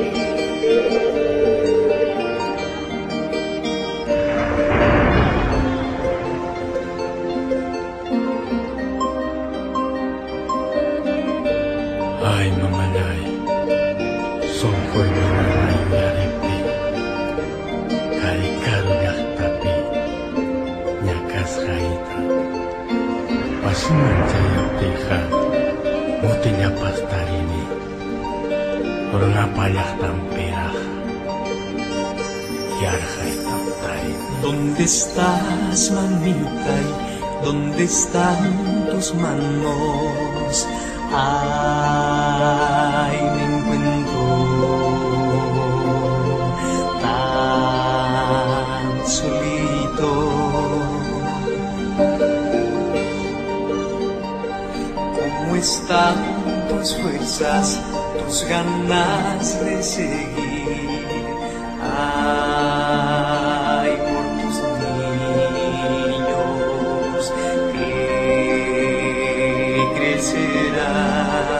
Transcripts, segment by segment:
Ay mamalay, songkoy mananayo yaripi, karikaro yaktapi, nyakas kaita, pasuman jayo teja, mutinya pastarini, orang apa yaktam perah, yarjay taptarini. ¿Dónde estás, mamitay? ¿Dónde están tus manos? Ay, me encuentro tan solito. ¿Cómo están tus fuerzas, tus ganas de seguir? Ay, por tus niños que crecerán.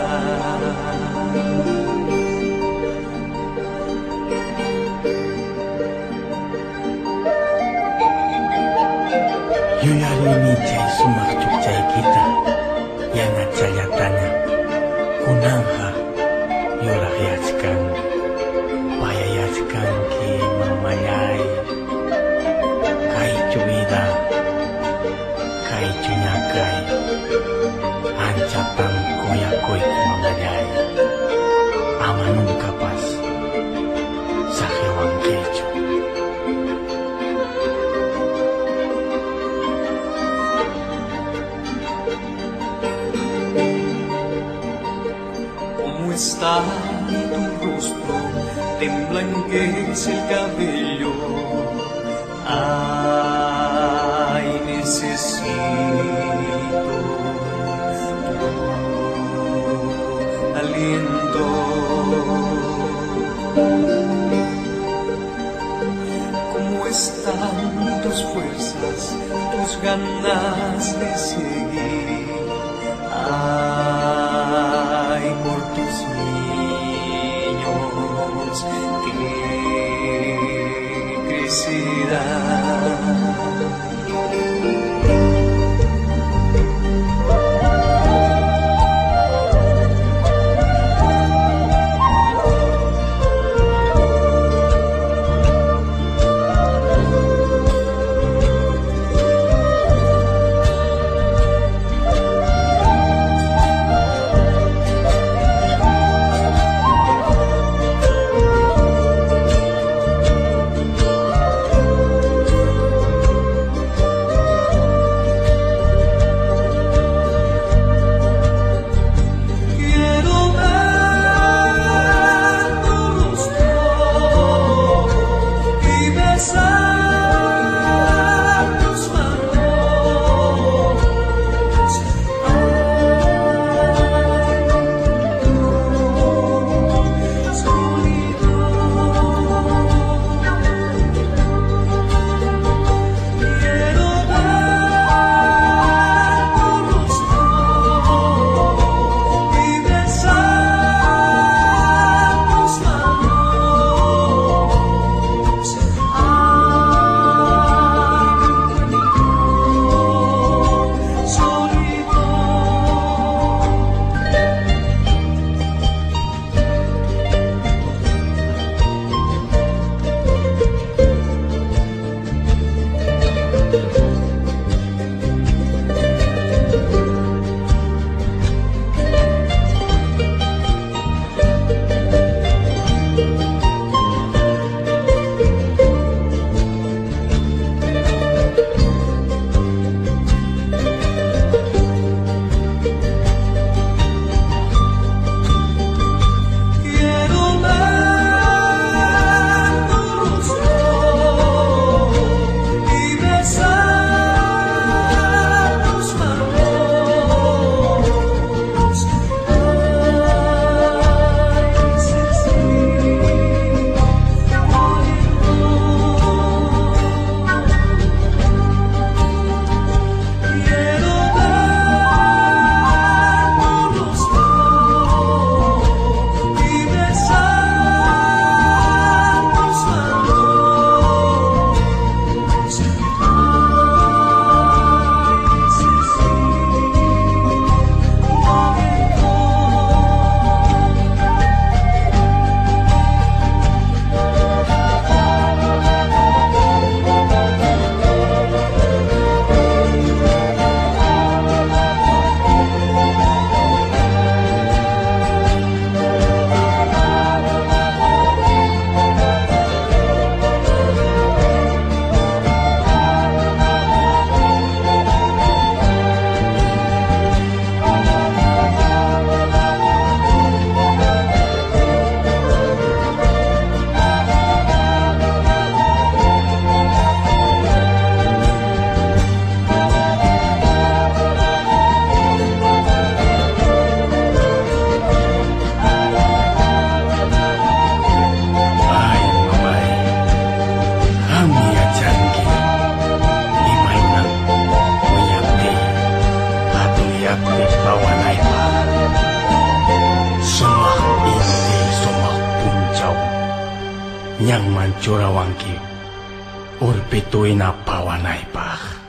Yuyarini chay sumakchuk chay kita, yana chayatanya, kunanja, yorak yachkan, paya yachkan ki mamayay, kay vida, kay nyakay, anchatang kuyakoy mamayay, amanong kapas, sa hewang kecho. ¿Cómo está tu rostro? Te emblanquece el cabello. Ay, necesito tu aliento. ¿Cómo están tus fuerzas, tus ganas de seguir? Ay, por tus niños que crecerán. Nyang mancura wangki urpituin apa wanai pah.